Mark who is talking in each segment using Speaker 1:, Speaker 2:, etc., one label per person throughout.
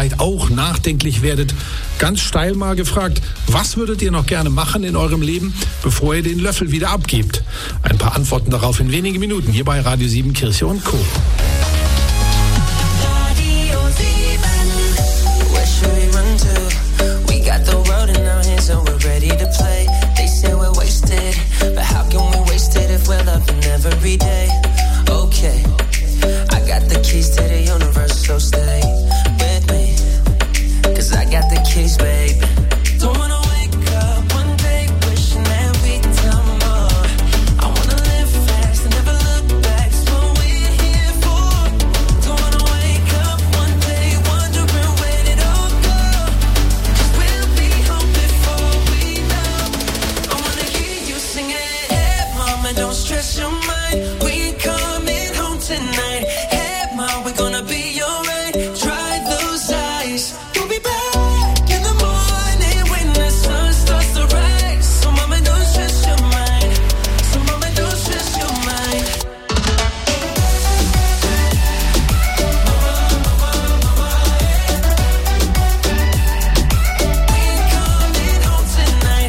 Speaker 1: vielleicht auch nachdenklich werdet. Ganz steil mal gefragt, was würdet ihr noch gerne machen in eurem Leben, bevor ihr den Löffel wieder abgebt? Ein paar Antworten darauf in wenigen Minuten hier bei Radio 7 Kirche und Co.
Speaker 2: Every day, okay. I got the keys to the universe, so stay with me. 'Cause I got the keys, baby. Don't wanna wake up one day wishing that we'd done more. I wanna live fast and never look back. It's what we're here for. Don't wanna wake up one day wondering where did it all go. 'Cause we'll be home before we know. I wanna hear you sing it. Hey, mama, don't stress your mind. We coming home tonight. Hey, mom, we're gonna be alright. Dry those eyes. We'll be back in the morning when the sun starts to rise. So mama, don't stress your mind. So mama, don't stress your mind. We coming home tonight.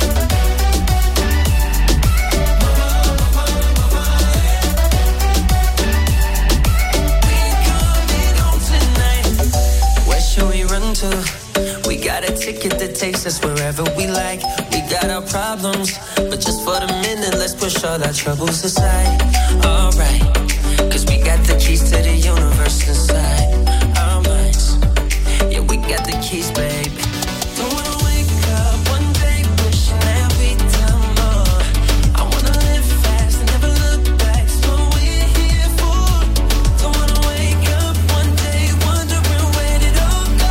Speaker 2: We got a ticket that takes us wherever we like. We got our problems, but just for the minute, let's push all our troubles aside. Alright, 'cause we got the keys to the universe inside our minds. Yeah, we got the keys, baby. Don't wanna wake up one day wishing that we'd done more. I wanna live fast and never look back. It's what we're here for. Don't wanna wake up one day wondering where did it all go.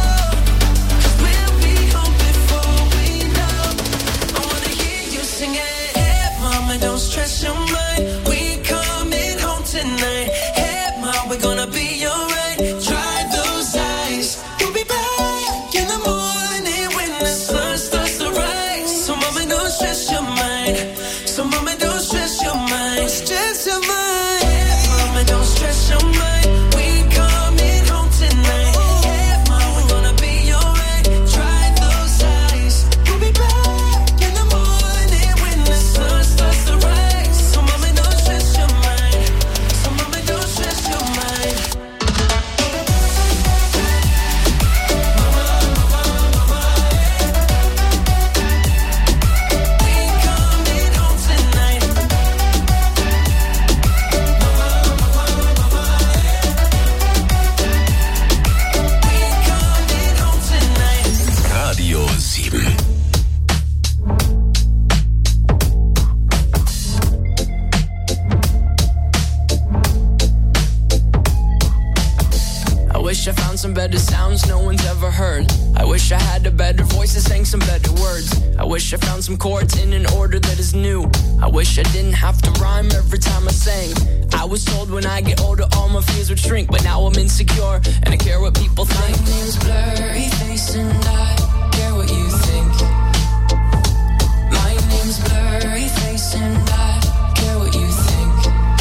Speaker 2: Don't stress your mind. We coming home tonight. Hey, mom, we're gonna be alright. Dry those eyes. We'll be back in the morning when the sun starts to rise. So, mama, don't stress your mind. So, mama, don't stress your mind. Stress your mind. Hey, mama, don't stress your mind. We coming home tonight. Hey, mom, we're gonna be alright. Dry those eyes. We'll be back in the morning when the sun starts to rise. So mama, don't stress your mind. So mama, don't stress your mind. We coming home tonight. We coming home tonight.
Speaker 3: Radio 7.
Speaker 2: I wish I found some better sounds no one's ever heard. I wish I had a better voice that sang some better words. I wish I found some chords in an order that is new. I wish I didn't have to rhyme every time I sang. I was told when I get older all my fears would shrink, but now I'm insecure and I care what people think. My name's Blurry Face and I care what you think. My name's Blurry Face and I care what you think.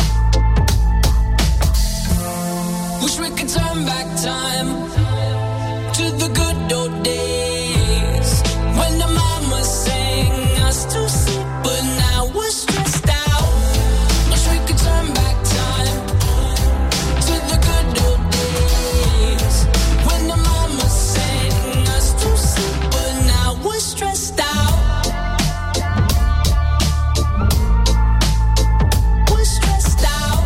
Speaker 2: Wish we could turn back time to the good old days when the mama sang us to sleep, but now we're stressed out. Wish we could turn back time to the good old days when the mama sang us to sleep, but now we're stressed out. We're stressed out.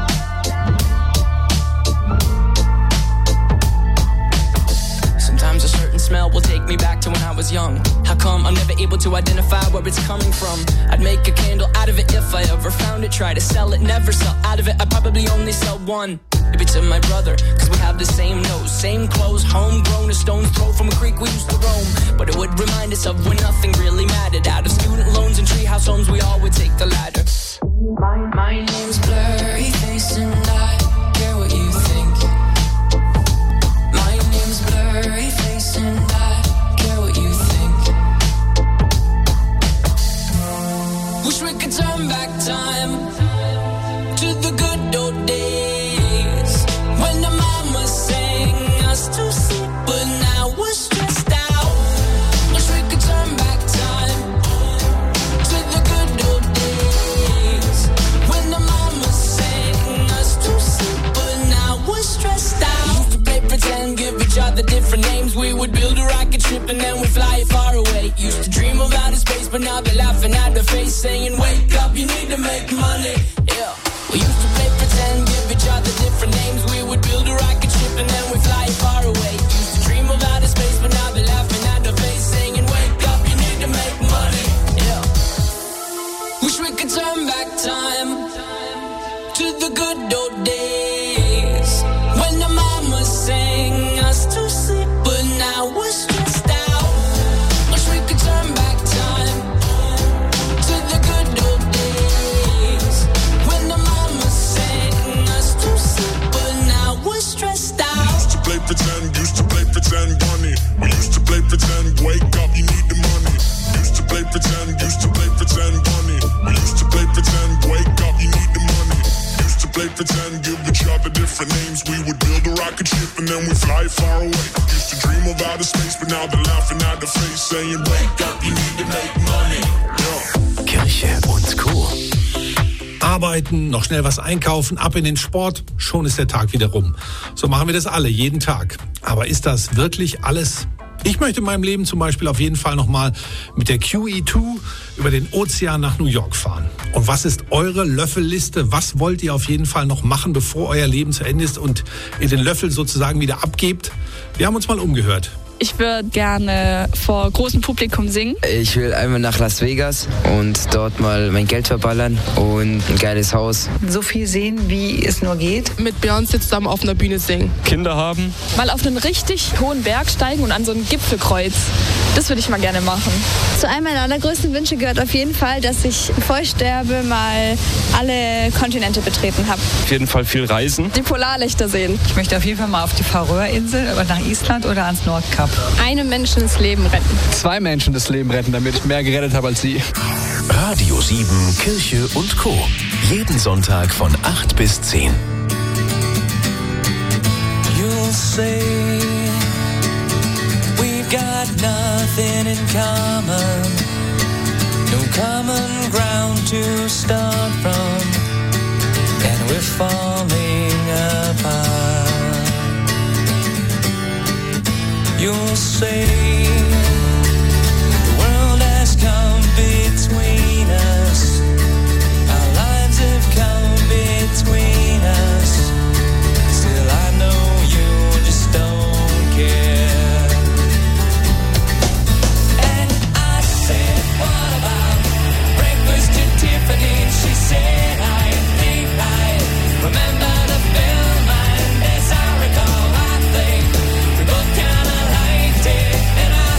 Speaker 2: Sometimes a certain smell will take me back to when I was young. How come I'm never able to identify where it's coming from? I'd make a candle out of it if I ever found it. Try to sell it, never sell out of it. I'd probably only sell one. Maybe to my brother, cause we have the same nose, same clothes, homegrown, a stone's throw from a creek we used to roam. But it would remind us of when nothing really mattered. Out of student loans and treehouse homes, we all would take the ladder. My name's Blurry Face and I care what you think. My name's Blurry Face and I care what you think. Wish we could turn back time to the good old days when the mama sang us to sleep, but now other different names. We would build a rocket ship and then we'd fly far away. Used to dream of outer space, but now they're laughing at the face, saying, wake up, you need to make money. Yeah. We used to play pretend, give each other different names. We would build a rocket ship and then we'd fly far away. Used to dream of outer space, but now they're laughing at the face, saying, wake up, you need to make money. Yeah. Wish we could turn back time to the good old days when the mama sang us to sleep, but now we're stressed out. Wish we could turn back time to the good old days when the mama sang us to sleep, but now we're stressed out.
Speaker 3: Used to play pretend, bunny. We used to play pretend, wake up, you need the money. Used to play pretend, bunny. We used to play pretend, wake up, you need the money. Used to play pretend, give each other different names. We would build a rocket ship and then we fly far away. Used to dream of outer space, but now they're laughing at the face, saying, wake up, you need to make money. Yeah.
Speaker 4: Kirche und Co.
Speaker 1: Arbeiten, noch schnell was einkaufen, ab in den Sport, schon ist der Tag wieder rum. So machen wir das alle, jeden Tag. Aber ist das wirklich alles? Ich möchte in meinem Leben zum Beispiel auf jeden Fall nochmal mit der QE2 über den Ozean nach New York fahren. Und was ist eure Löffelliste? Was wollt ihr auf jeden Fall noch machen, bevor euer Leben zu Ende ist und ihr den Löffel sozusagen wieder abgebt? Wir haben uns mal umgehört.
Speaker 5: Ich würde gerne vor großem Publikum singen.
Speaker 6: Ich will einmal nach Las Vegas und dort mal mein Geld verballern und ein geiles Haus.
Speaker 7: So viel sehen, wie es nur geht.
Speaker 8: Mit Beyoncé zusammen auf einer Bühne singen.
Speaker 9: Kinder haben.
Speaker 5: Mal auf einen richtig hohen Berg steigen und an so einen Gipfelkreuz. Das würde ich mal gerne machen.
Speaker 10: Zu einem meiner allergrößten Wünsche gehört auf jeden Fall, dass ich, bevor ich sterbe, mal alle Kontinente betreten habe.
Speaker 9: Auf jeden Fall viel reisen.
Speaker 5: Die Polarlichter sehen.
Speaker 7: Ich möchte auf jeden Fall mal auf die Färöerinsel oder nach Island oder ans Nordkap.
Speaker 5: Einem Menschen das Leben retten.
Speaker 9: 2 Menschen das Leben retten, damit ich mehr gerettet habe als sie.
Speaker 4: Radio 7, Kirche und Co. Jeden Sonntag von 8 bis 10.
Speaker 2: You'll say we've got nothing in common, no common ground to start from, and we're falling apart. You'll say the world has come between us, our lives have come between us. Still I know you just don't care. And I said, what about breakfast at Tiffany? She said, I think I remember the film, and as I recall, I think we both kinda liked it. And I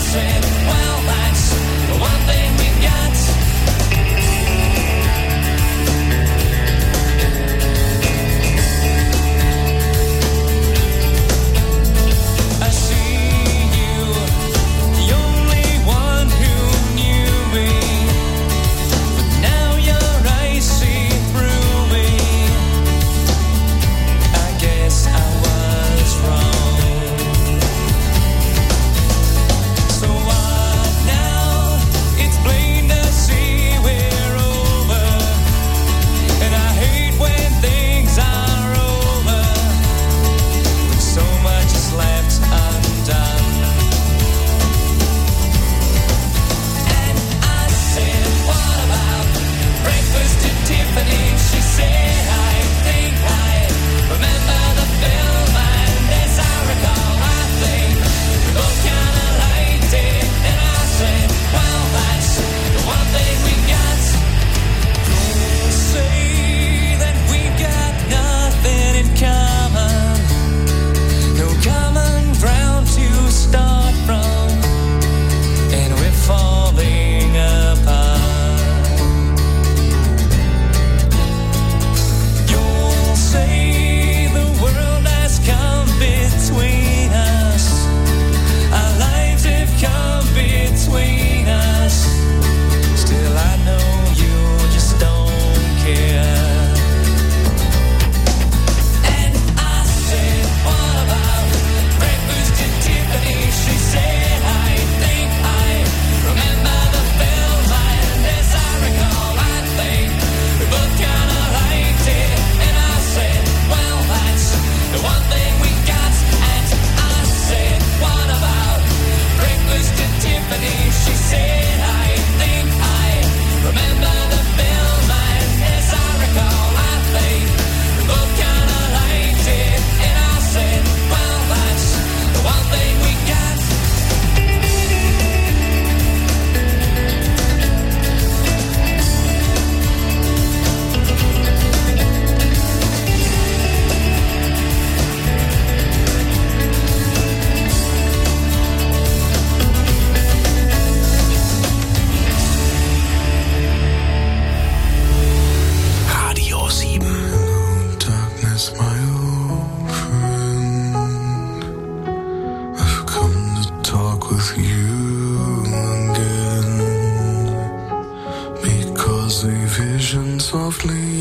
Speaker 3: with you again, because a vision softly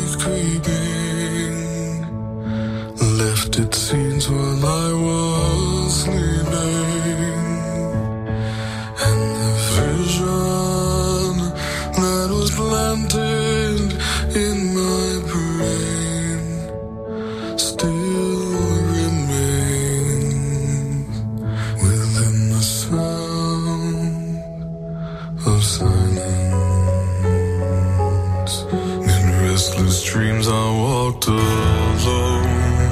Speaker 3: creeping left its scenes while I was sleeping, and the vision that was planted in my brain still remains within the sound of silence. In restless dreams I walked alone,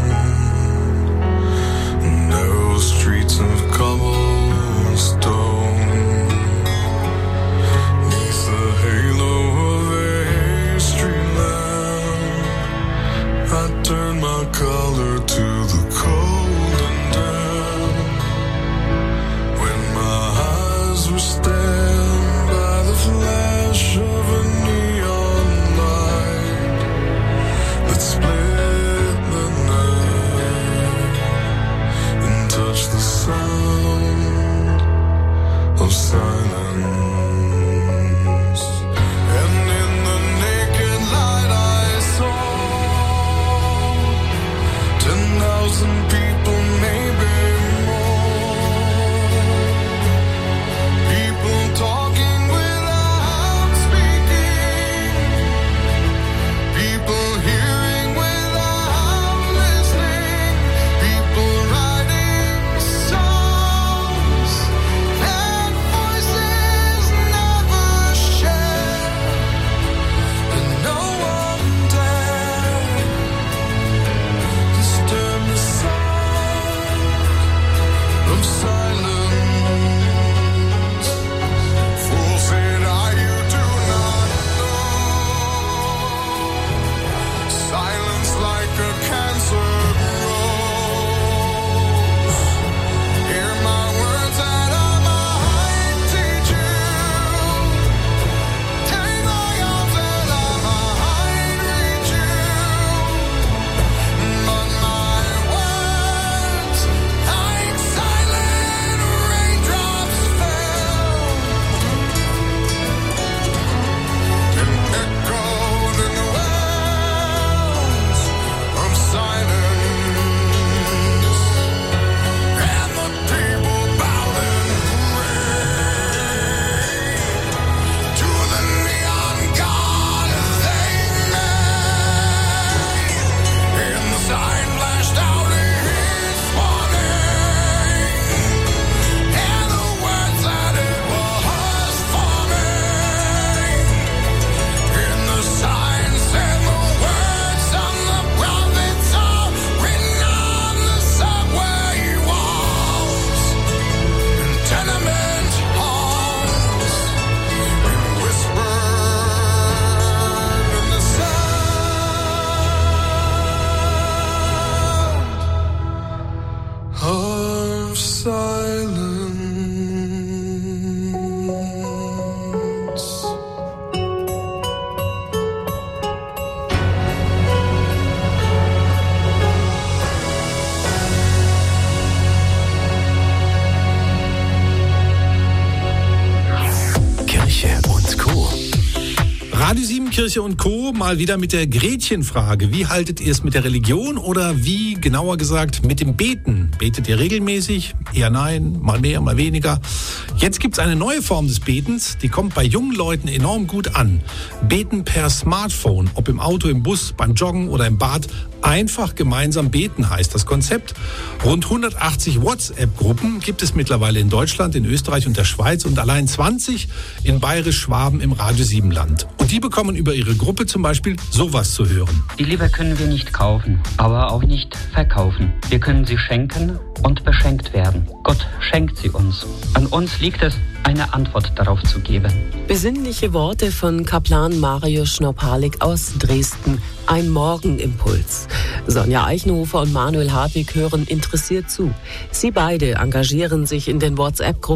Speaker 3: narrow streets of cobblestone, neath the halo of a street lamp. I turned my collar to the cold and damp, when my eyes were stabbed by the flash of a neon light that split the night and touched the sound of silence. And in the naked light I saw 10,000 people, maybe more. People talking without speaking, people hearing without listening, people writing songs that voices never share, and no one dared disturb the sound of silence. Fool said I, you do not know. Silence like a cancer grows. Hear my words that I might teach you. Take my arms that I might reach you. But my words, like silent raindrops, fell and echoed in the wells of silence. And the people bowed and prayed to the neon god they made. And the sign flashed out his warning, and the words that it was forming. And the sign said the words of the prophets are written on the subway walls and tenement halls, and whispered in the sound of silence.
Speaker 4: Kirche und Co.
Speaker 1: Radio 7, Kirche und Co. mal wieder mit der Gretchenfrage. Wie haltet ihr es mit der Religion oder wie, genauer gesagt, mit dem Beten? Betet ihr regelmäßig? Eher nein, mal mehr, mal weniger. Jetzt gibt's eine neue Form des Betens, die kommt bei jungen Leuten enorm gut an. Beten per Smartphone, ob im Auto, im Bus, beim Joggen oder im Bad. Einfach gemeinsam beten heißt das Konzept. Rund 180 WhatsApp-Gruppen gibt es mittlerweile in Deutschland, in Österreich und der Schweiz und allein 20 in Bayerisch-Schwaben im Radio 7-Land. Und die bekommen über ihre Gruppe zum Beispiel sowas zu hören.
Speaker 11: Die Liebe können wir nicht kaufen, aber auch nicht verkaufen. Wir können sie schenken und beschenkt werden. Gott schenkt sie uns. An uns liegt es, eine Antwort darauf zu geben.
Speaker 12: Besinnliche Worte von Kaplan Marius Schnoppalik aus Dresden. Ein Morgenimpuls. Sonja Eichenhofer und Manuel Hartwig hören interessiert zu. Sie beide engagieren sich in den WhatsApp-Gruppen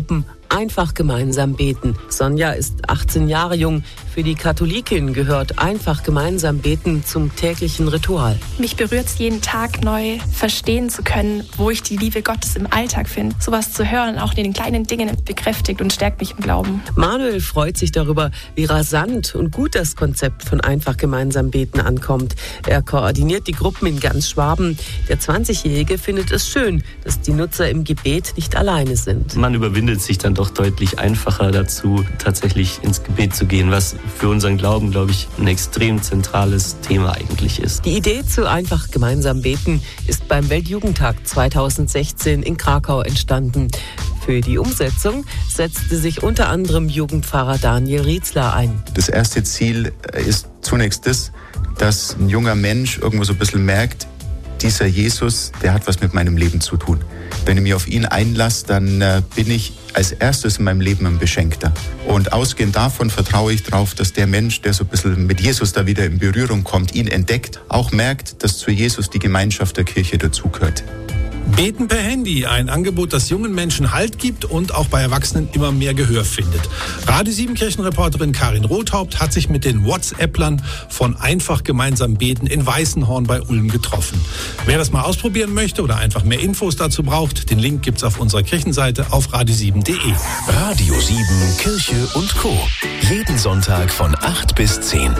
Speaker 12: Einfach gemeinsam beten. Sonja ist 18 Jahre jung. Für die Katholikin gehört einfach gemeinsam beten zum täglichen Ritual.
Speaker 5: Mich berührt es jeden Tag neu, verstehen zu können, wo ich die Liebe Gottes im Alltag finde. Sowas zu hören, auch in den kleinen Dingen, bekräftigt und stärkt mich im Glauben.
Speaker 12: Manuel freut sich darüber, wie rasant und gut das Konzept von einfach gemeinsam beten ankommt. Er koordiniert die Gruppen in ganz Schwaben. Der 20-Jährige findet es schön, dass die Nutzer im Gebet nicht alleine sind.
Speaker 13: Man überwindet sich dann doch deutlich einfacher dazu, tatsächlich ins Gebet zu gehen, was für unseren Glauben, glaube ich, ein extrem zentrales Thema eigentlich ist.
Speaker 12: Die Idee zu einfach gemeinsam beten ist beim Weltjugendtag 2016 in Krakau entstanden. Für die Umsetzung setzte sich unter anderem Jugendpfarrer Daniel Rietzler ein.
Speaker 14: Das erste Ziel ist zunächst das, dass ein junger Mensch irgendwo so ein bisschen merkt, dieser Jesus, der hat was mit meinem Leben zu tun. Wenn ich mich auf ihn einlasse, dann bin ich als erstes in meinem Leben ein Beschenkter. Und ausgehend davon vertraue ich darauf, dass der Mensch, der so ein bisschen mit Jesus da wieder in Berührung kommt, ihn entdeckt, auch merkt, dass zu Jesus die Gemeinschaft der Kirche dazugehört.
Speaker 1: Beten per Handy, ein Angebot, das jungen Menschen Halt gibt und auch bei Erwachsenen immer mehr Gehör findet. Radio 7 Kirchenreporterin Karin Rothaupt hat sich mit den WhatsApplern von Einfach gemeinsam beten in Weißenhorn bei Ulm getroffen. Wer das mal ausprobieren möchte oder einfach mehr Infos dazu braucht, den Link gibt's auf unserer Kirchenseite auf radio7.de.
Speaker 4: Radio 7 Kirche und Co. Jeden Sonntag von 8 bis 10.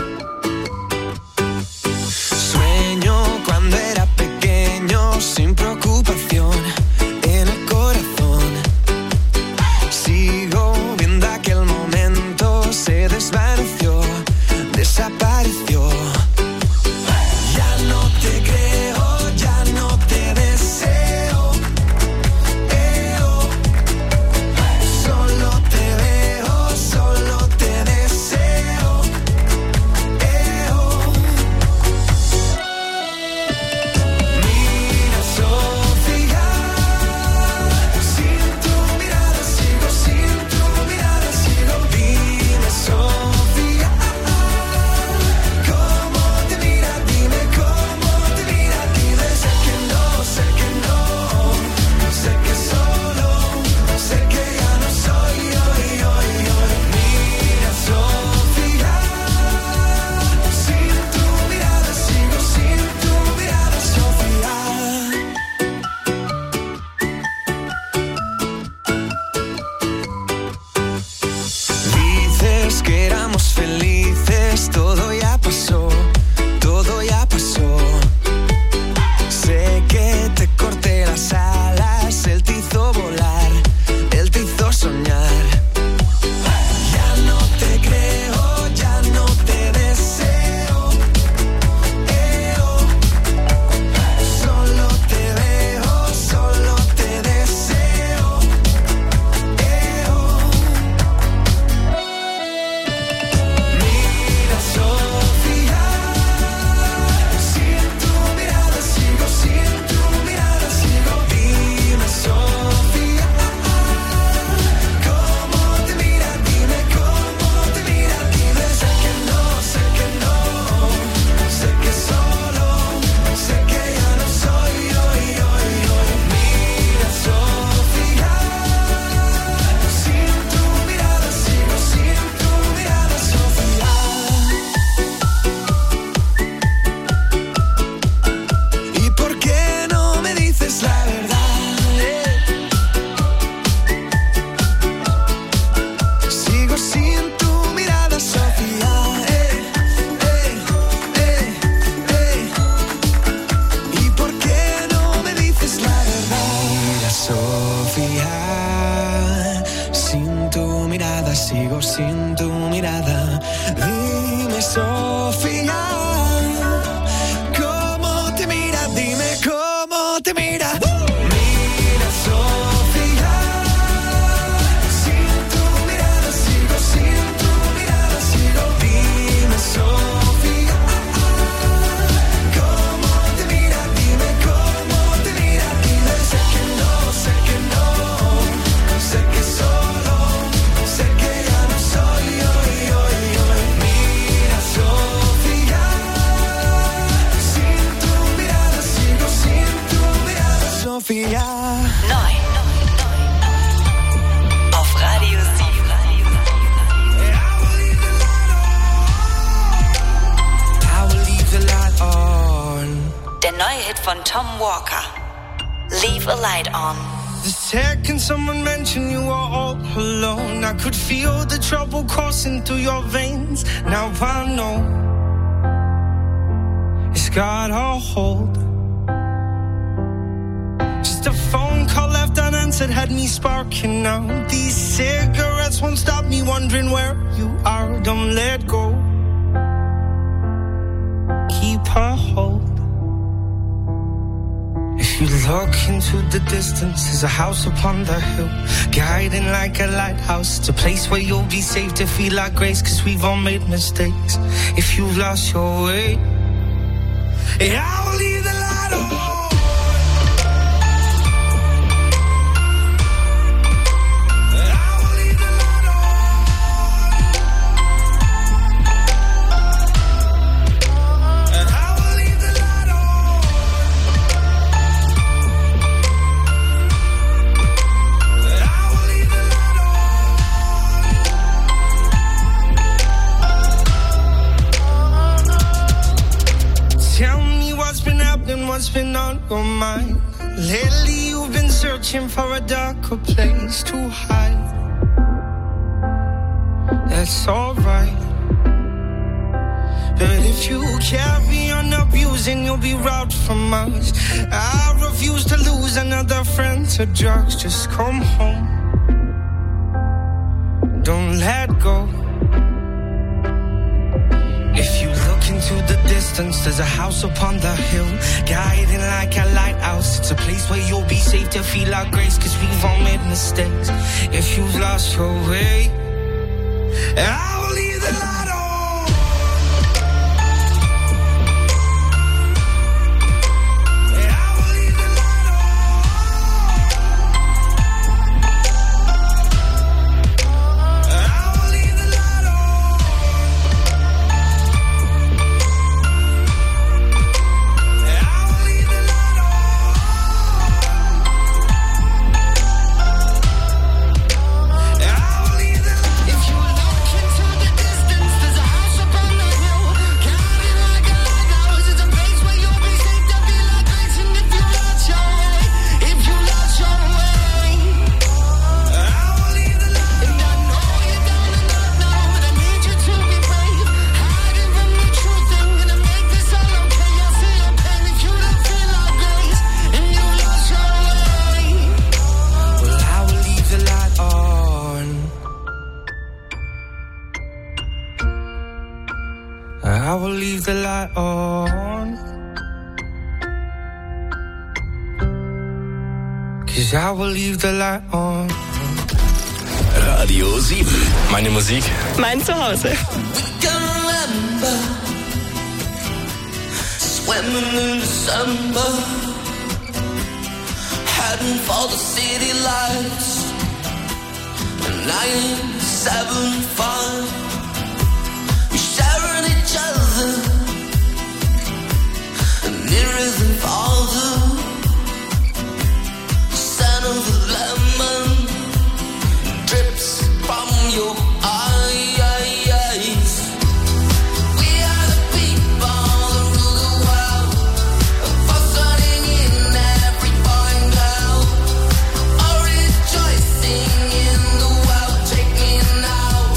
Speaker 2: Sin preocupación en el corazón. Sigo viendo aquel momento, se desvaneció, desapareció. Ya no te creo, ya no te deseo. Solo te veo, solo te deseo. Sé que ya no soy, Mira, Sofía.
Speaker 15: Tom Walker. Leave a Light On.
Speaker 16: The second someone mentioned you were all alone, I could feel the trouble coursing through your veins. Now I know it's got a hold. Just a phone call left unanswered had me sparking now. These cigarettes won't stop me wondering where you are. Don't let go. Keep a hold. If you look into the distance, there's a house upon the hill, guiding like a lighthouse. It's a place where you'll be safe to feel like grace, 'cause we've all made mistakes. If you've lost your way, I will leave the light on. What's been on your mind? Lately you've been searching for a darker place to hide. That's alright, but if you carry on abusing, you'll be robbed from us. I refuse to lose another friend to drugs. Just come home, don't let go. If you look into the distance, there's a house upon the hill, guiding like a lighthouse. It's a place where you'll be safe to feel like grace, 'cause we've all made mistakes. If you've lost your way, I will leave the light on. I will leave the light on, 'cause I will leave the light on.
Speaker 4: Radio 7. Meine Musik.
Speaker 17: Mein Zuhause.
Speaker 2: Swimming in December, heading for the city lights. 975, we sharing each other, nearer than farther. Scent of the lemon drips from your eyes. We are the people that rule the world, fostering in every boy and girl, all rejoicing in the world. Take me now.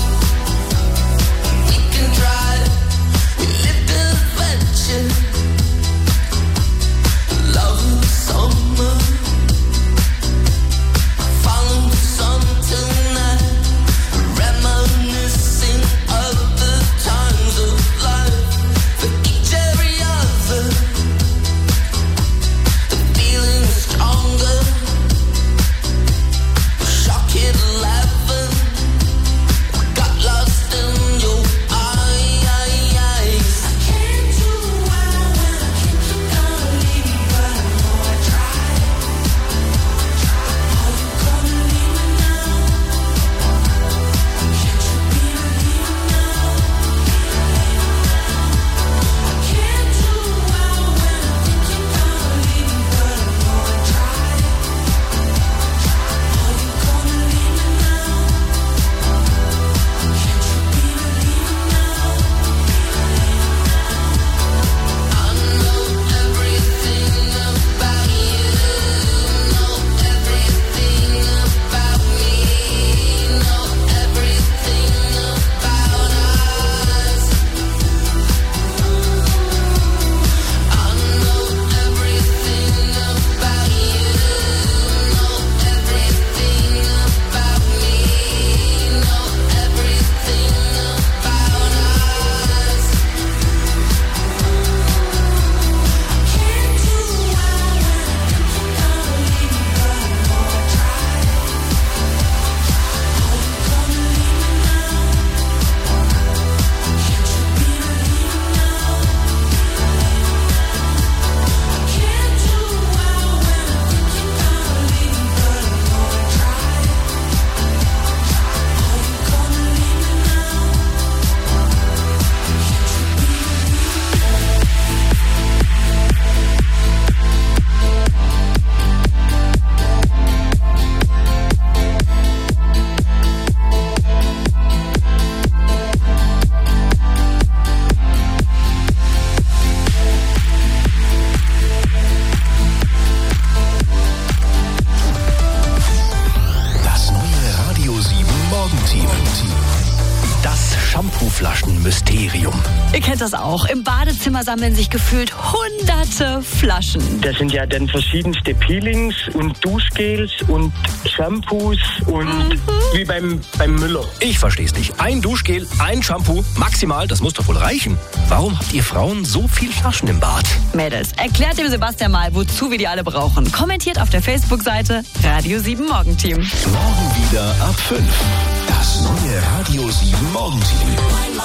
Speaker 4: Shampooflaschen-Mysterium.
Speaker 17: Ihr kennt das auch. Im Badezimmer sammeln sich gefühlt hunderte Flaschen.
Speaker 18: Das sind ja dann verschiedenste Peelings und Duschgels und Shampoos und wie beim Müller.
Speaker 4: Ich verstehe es nicht. Ein Duschgel, ein Shampoo, maximal, das muss doch wohl reichen. Warum habt ihr Frauen so viel Flaschen im Bad?
Speaker 17: Mädels, erklärt dem Sebastian mal, wozu wir die alle brauchen. Kommentiert auf der Facebook-Seite Radio 7 Morgenteam.
Speaker 4: Morgen wieder ab 5. Das neue Radio 7 Morgenteam.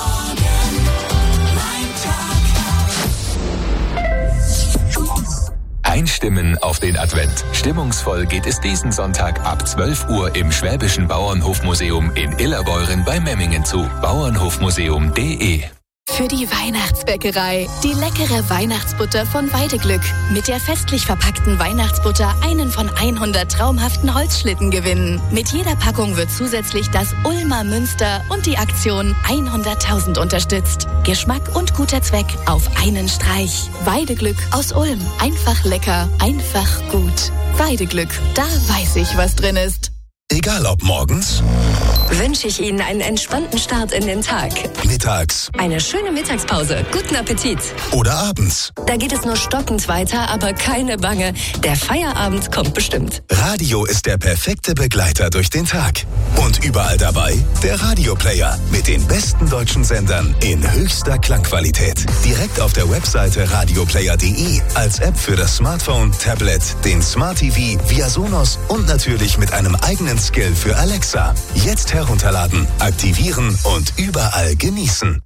Speaker 19: Einstimmen auf den Advent. Stimmungsvoll geht es diesen Sonntag ab 12 Uhr im Schwäbischen Bauernhofmuseum in Illerbeuren bei Memmingen zu. Bauernhofmuseum.de.
Speaker 20: Für die Weihnachtsbäckerei. Die leckere Weihnachtsbutter von Weideglück. Mit der festlich verpackten Weihnachtsbutter einen von 100 traumhaften Holzschlitten gewinnen. Mit jeder Packung wird zusätzlich das Ulmer Münster und die Aktion 100.000 unterstützt. Geschmack und guter Zweck auf einen Streich. Weideglück aus Ulm. Einfach lecker, einfach gut. Weideglück, da weiß ich, was drin ist.
Speaker 4: Egal ob morgens,
Speaker 21: wünsche ich Ihnen einen entspannten Start in den Tag.
Speaker 4: mittags
Speaker 21: Eine schöne Mittagspause. Guten Appetit.
Speaker 4: oder abends.
Speaker 21: Da geht es nur stockend weiter, aber keine Bange. Der Feierabend kommt bestimmt.
Speaker 4: Radio ist der perfekte Begleiter durch den Tag. Und überall dabei der Radioplayer mit den besten deutschen Sendern in höchster Klangqualität. Direkt auf der Webseite radioplayer.de, als App für das Smartphone, Tablet, den Smart TV, via Sonos und natürlich mit einem eigenen Skill für Alexa. Jetzt herunterladen, aktivieren und überall genießen.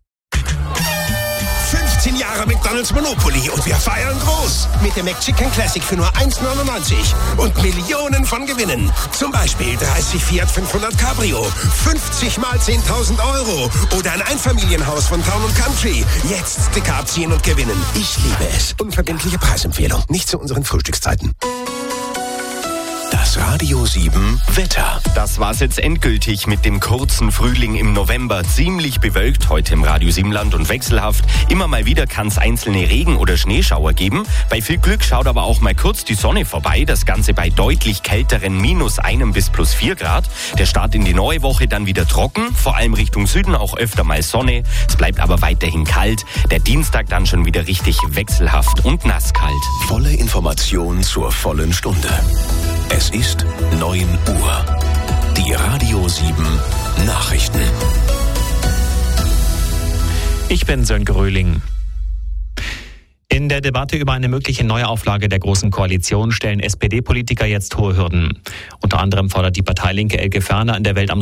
Speaker 22: 15 Jahre McDonald's Monopoly und wir feiern groß. Mit dem McChicken Classic für nur 1,99 und Millionen von Gewinnen. Zum Beispiel 30 Fiat 500 Cabrio, 50 mal 10.000 Euro oder ein Einfamilienhaus von Town & Country. Jetzt Sticker abziehen und gewinnen. Ich liebe es. Unverbindliche Preisempfehlung. Nicht zu unseren Frühstückszeiten.
Speaker 4: Das Radio 7 Wetter.
Speaker 23: Das war's jetzt endgültig mit dem kurzen Frühling im November. Ziemlich bewölkt heute im Radio 7 Land und wechselhaft. Immer mal wieder kann es einzelne Regen- oder Schneeschauer geben. Bei viel Glück schaut aber auch mal kurz die Sonne vorbei. Das Ganze bei deutlich kälteren -1 bis +4 Grad. Der Start in die neue Woche dann wieder trocken. Vor allem Richtung Süden auch öfter mal Sonne. Es bleibt aber weiterhin kalt. Der Dienstag dann schon wieder richtig wechselhaft und nasskalt.
Speaker 4: Volle Information zur vollen Stunde. Es ist 9 Uhr. Die Radio 7 Nachrichten.
Speaker 24: Ich bin Sönke Röhling. In der Debatte über eine mögliche Neuauflage der Großen Koalition stellen SPD-Politiker jetzt hohe Hürden. Unter anderem fordert die Partei Linke Elke Ferner in der Welt am